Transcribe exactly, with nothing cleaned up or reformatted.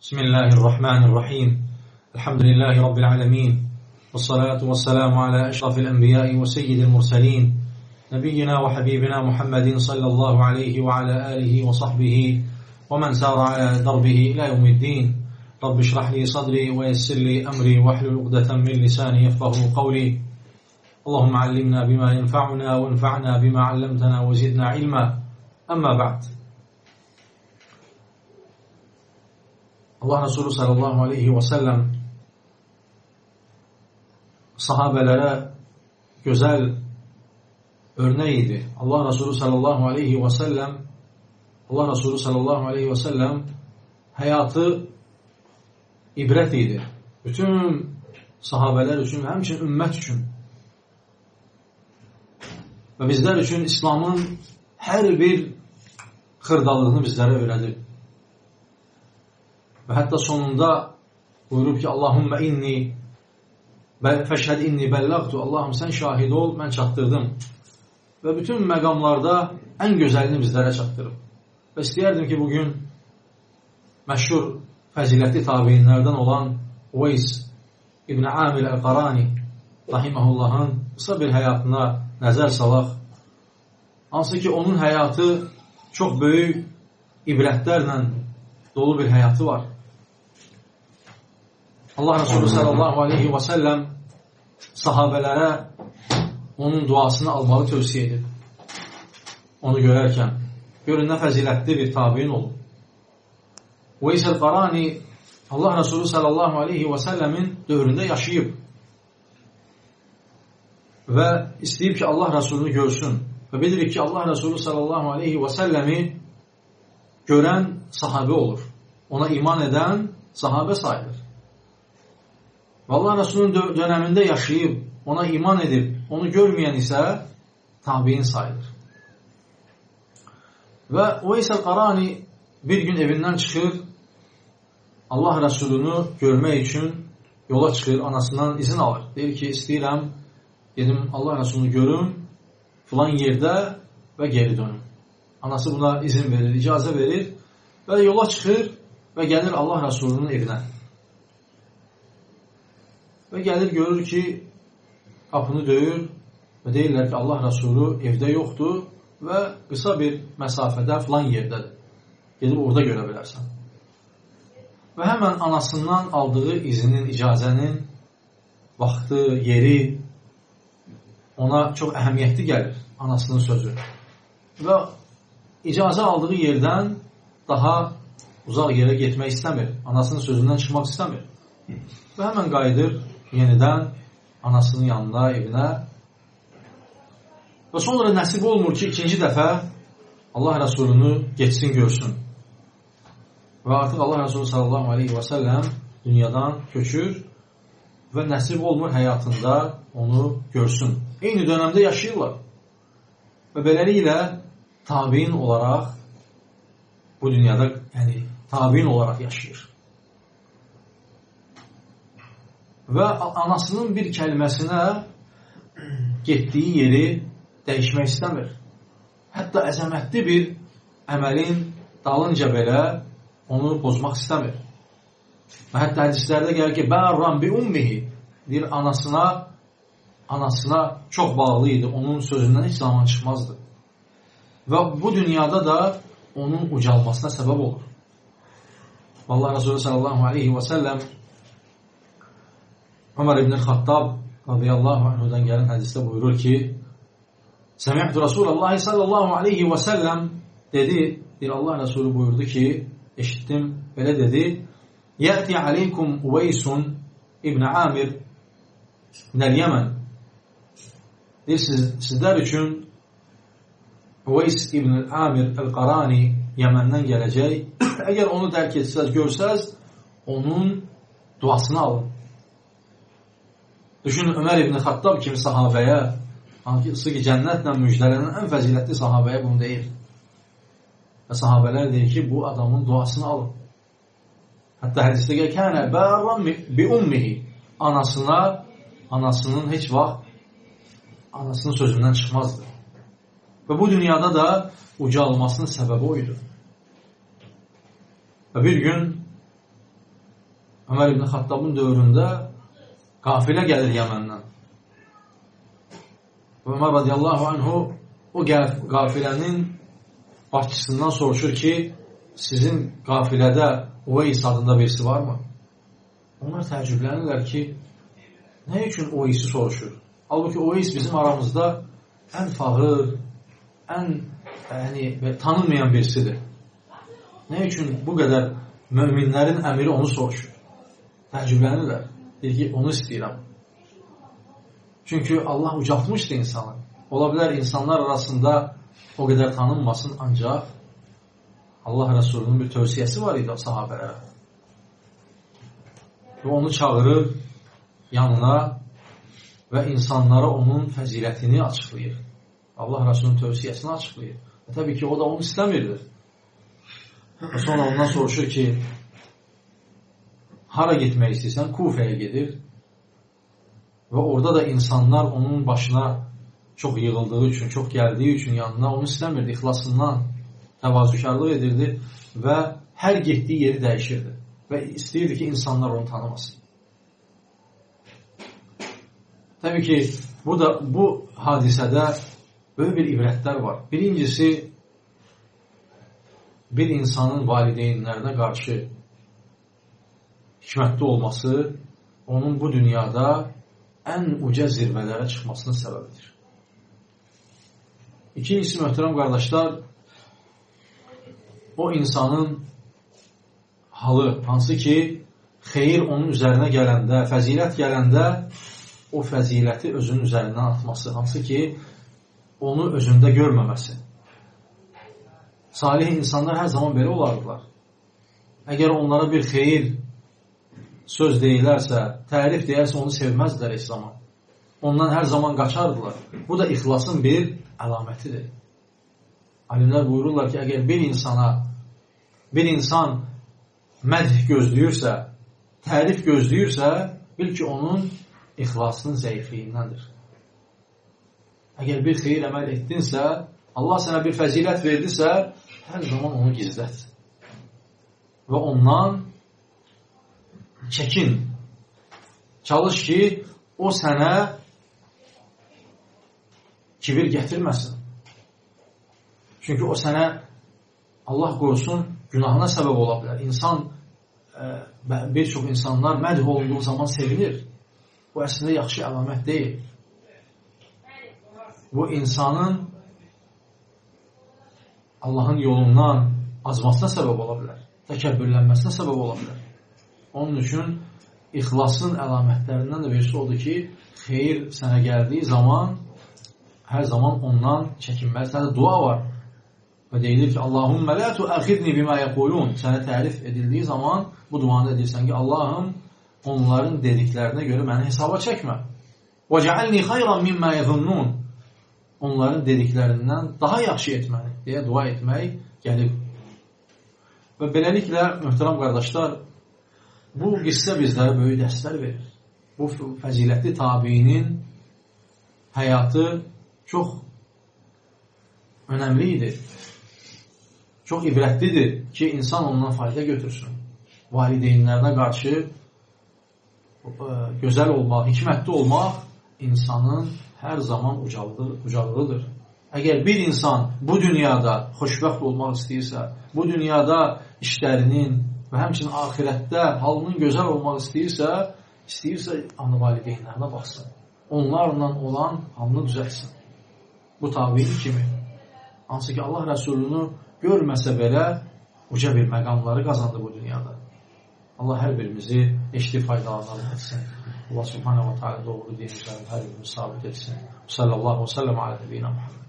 Bismillahirrahmanirrahim. Elhamdülillahi Rabbil alemin. Vessalatu vesselamu ala eşrafil enbiyai ve seyyidil mursalin. Nebiyyina ve habibina Muhammedin sallallahu aleyhi ve ala alihi ve sahbihi ve men sâra ala darbihi ila yevmiddin. Rabbi şrah li sadri ve yessir li emri ve hlul ugdeten min lisani yefkahu kavli. Allahümme allimna bima yenfa'una ve enfa'na bima allamtana ve zidna ilma. Amma ba'd. Allah Resulü sallallahu aleyhi ve sellem sahabelere güzel örneğiydi. Allah Resulü sallallahu aleyhi ve sellem Allah Resulü sallallahu aleyhi ve sellem hayatı ibret idi. Bütün sahabeler için, həmçinin ümmət üçün ve bizler için İslam'ın her bir xırdalığını bizlere öğredir. Ve hatta sonunda buyurub ki Allahümme inni feşhed inni bellagtu. Allah'ım sen şahid ol, ben çatdırdım. Ve bütün məqamlarda en gözəlini bizlere çatdırıb. Ve istəyərdim ki bugün məşhur fəzilətli tabiinlərdən olan Uveys İbn Amir el-Qarani rahimahullah'ın kısa bir hayatına nəzər salaq. Hansı ki onun hayatı çok böyük ibrətlərlə dolu bir hayatı var. Allah Resulü sallallahu aleyhi ve sellem sahabelere onun duasını almalı tövsiye edib. Onu görərkən. Görün nə fəzilətli bir tabiin olub. Uveys el-Qarani Allah Resulü sallallahu aleyhi ve sellemin dövründə yaşayıb. Və istəyib ki Allah Resulünü görsün. Və bilirik ki Allah Resulü sallallahu aleyhi ve sellemi görən sahabe olur. Ona iman eden sahabe sayılır. Ve Allah Resulü'nün döneminde yaşayıp ona iman edip onu görmeyen ise tabiin sayılır. Ve Uveys el-Qarani bir gün evinden çıkır, Allah Resulü'nü görmek için yola çıkır, anasından izin alır. Deyir ki istəyirəm dedim Allah Resulü'nü görüm filan yerde ve geri dönüm. Anası buna izin verir, icazə verir ve yola çıkır ve gelir Allah Resulü'nün evine. Ve gelir görür ki kapını döyür ve deyirlər ki Allah Resulü evde yoktu ve kısa bir mesafede falan yerdedir. Gelip orada göre bilərsən. Ve hemen anasından aldığı izinin, icazənin vaxtı, yeri ona çok əhəmiyyətli gelir. Anasının sözü. Ve icazə aldığı yerden daha uzaq yerə getmək istəmir. Anasının sözündən çıxmaq istəmir. Və həmən qayıdır yenidən anasının yanına, evinə. Və sonra nəsib olmur ki, ikinci dəfə Allah Resulünü geçsin, görsün. Və artıq Allah Resulü sallallahu aleyhi ve sellem dünyadan köçür və nəsib olmur həyatında onu görsün. Eyni dönemdə yaşayırlar. Və beləliklə tabiin olaraq bu dünyada yani tabiin olarak yaşayır. Ve anasının bir keliməsinə getdiyi yeri dəyişmək istəmir. Hətta əzəmətli bir əməlin dalınca belə onu bozmaq istəmir. Və hətta hədislərdə gəlir ki, bərran bi ummihi deyir, anasına anasına çox bağlı idi. Onun sözündən hiç zaman çıxmazdı. Və bu dünyada da onun ucalmasına sebep olur. Allah Resulü sallallahu aleyhi ve sellem Ömer İbn-i Xattab radıyallahu anhudan gelen hadiste buyurur ki Semi'tu Resulullah sallallahu aleyhi ve sellem dedi, bir Allah Resulü buyurdu ki eşittim, böyle dedi Ya'ti aleykum Uveysun İbn Amir minel Yemen deyir, siz, sizler için Uveys İbn Amir el-Qarani Yemen'den gelecek. Eğer onu dərk etsəz, görsəz, onun duasını alın. Düşünün, Ömer İbn Xattab kimi sahabəyə, hansı ki cənnətlə müjdələnən ən fəzilətli sahabəyə bunu deyir. Və sahabələr deyir ki, bu adamın duasını alın. Hətta hədisdə gəlir, kənə bərran bi ummihi, anasına, anasının heç vaxt anasının sözündən çıxmazdı. Ve bu dünyada da ucalmasının sebebi oydu. Ve bir gün Ömər ibn Xattabın dövründə qafilə gəlir Yəməndən. Ömər radiyallahu anhu o qafilənin başçısından soruşur ki, sizin qafilədə Uveys adında birisi varmı? Onlar təəccüblənirlər ki, nə üçün Uveys'i soruşur? Halbuki Uveys bizim aramızda ən fağır, ən yəni, tanınmayan birisidir. Nə üçün bu qədər möminlərin əmiri onu soruşur? Təəccüblənirlər. Deyir ki, onu istəyirəm. Çünki Allah ucaltmışdı insanı. Ola bilər insanlar arasında o qədər tanınmasın, ancaq Allah Rəsulunun bir tövsiyəsi var idi o sahabələrə. Və onu çağırır yanına və insanlara onun fəzilətini açıqlayır. Allah Rəsulunun tövsiyəsini açıqlayır. Və təbii ki, o da onu istəmirdir. Və sonra ondan soruşur ki, hara getmək istəyirsən? Kufəyə gedir. Və orada da insanlar onun başına çox yığıldığı üçün, çox gəldiyi üçün yanına onu istəmirdi, ixlasından təvazükarlıq edirdi və hər getdiyi yeri dəyişirdi və istəyirdi ki, insanlar onu tanımasın. Təbii ki, bu da bu hadisədə böyük bir ibrətlər var. Birincisi, bir insanın valideynlərinə qarşı hikmətli olması onun bu dünyada ən uca zirvələrə çıxmasının səbəbidir. İkincisi, möhtərəm qardaşlar, o insanın halı, hansı ki, xeyir onun üzərinə gələndə, fəzilət gələndə, o fəziləti özünün üzərindən atması, hansı ki, onu özündə görməməsi. Salih insanlar hər zaman belə olardılar. Əgər onlara bir xeyir söz deyilərsə, tərif deyərsə, onu sevməzdilər heç zaman. Ondan hər zaman qaçardılar. Bu da ixlasın bir əlamətidir. Alimlər buyururlar ki, əgər bir insana, bir insan mədh gözləyirsə, tərif gözləyirsə, bil ki, onun ixlasının zəifliyindəndir. Əgər bir xeyir əməl etdinsə, Allah sənə bir fəzilət verdisə, hər zaman onu gizlət. Və ondan çəkin. Çalış ki, o sənə kibir gətirməsin. Çünki o sənə, Allah qorusun, günahına səbəb ola bilər. İnsan, bir çox insanlar mədh olunduğu zaman sevinir. Bu əslində yaxşı əlamət deyil. Bu insanın Allahın yolundan azmasına səbəb ola bilər. Təkəbbürlənməsinə səbəb ola bilər. Onun üçün ixlasın əlamətlərindən də birisi odur ki, xeyir sənə gəldiyi zaman hər zaman ondan çəkinməli. Sənə dua var və deyilir ki, Allahümmə lə tuəxidni bimə yəqulun. Sənə tərif edildiyi zaman bu duanı edirsən ki, Allahım onların dediklərinə görə məni hesaba çəkmə. Və cəalni xayran mimmə yəzunnun. Onların dediklərindən daha yaxşı etməni deyə dua etmək gəlib. Və beləliklə, möhtərəm qardaşlar, bu qissə bizlərə böyük dərslər verir. Bu fəzilətli tabiinin həyatı çox önəmli idi. Çox ibrətlidir ki, insan ondan fayda götürsün. Valideynlərinə qarşı gözəl olmaq, hikmətli olmaq insanın hər zaman ucalığıdır. Əgər bir insan bu dünyada xoşbəxt olmaq istəyirsə, bu dünyada işlərinin və həmçinin axirətdə halının gözəl olmaq istəyirsə, istəyirsə ana valideynlərinə baxsın. Onlarla olan halını düzəlsin. Bu tabiin kimi. Hansı ki, Allah Rəsulunu görməsə belə uca bir məqamları qazandı bu dünyada. Allah hər birimizi eşli faydalarından etsin. Allah subhanahu wa ta'ala doğru din üzərində hər birimizi sabit etsin. Sallallahu aleyhi ve sellem ala nebiyina Muhammed.